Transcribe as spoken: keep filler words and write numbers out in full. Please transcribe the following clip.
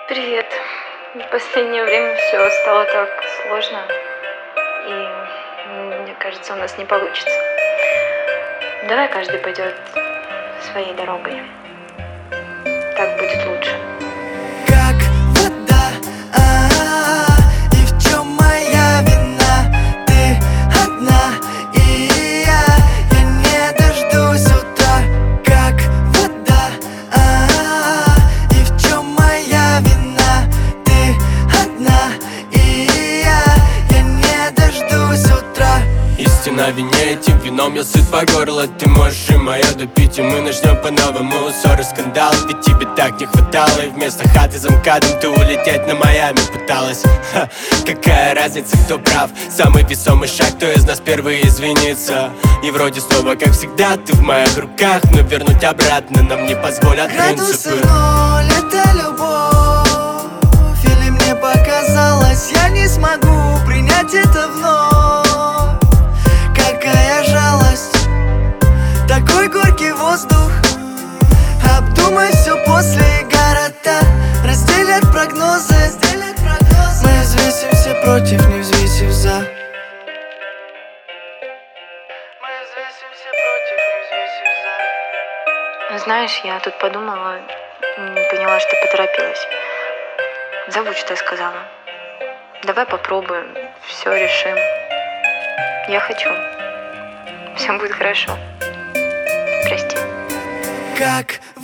Привет. В последнее время все стало так сложно, и мне кажется, у нас не получится. Давай каждый пойдет своей дорогой. Так будет лучше. Как вода, а-а-а, и в чем моя вина? Ты одна, и я, я не дождусь утра. Как вода, а-а-а, и в чем моя вина? Ты одна, и я, я не дождусь утра. Истина в вине, этим вином я сыт по горло. Ты можешь и моё допить, и мы начнем по-новому. Ссоры, скандал, ведь тебе так не хватало. И вместо хаты за МКАДом ты улететь на Майами пыталась. Ха, какая разница, кто прав? Самый весомый шаг, кто из нас первый извинится. И вроде снова, как всегда, ты в моих руках, но вернуть обратно нам не позволят Градусы принципы. ноль, это любовь. Или мне показалось, я не смогу принять это вновь. Какая жалость, такой горький воздух. Обдумай все после города. Разделят прогнозы, мы взвесим все против, не взвесив за. Мы взвесим все против, не взвесив за. Знаешь, я тут подумала, м, поняла, что поторопилась. Забудь, что я сказала. Давай попробуем, все решим. Я хочу. Все будет хорошо. Прости. Как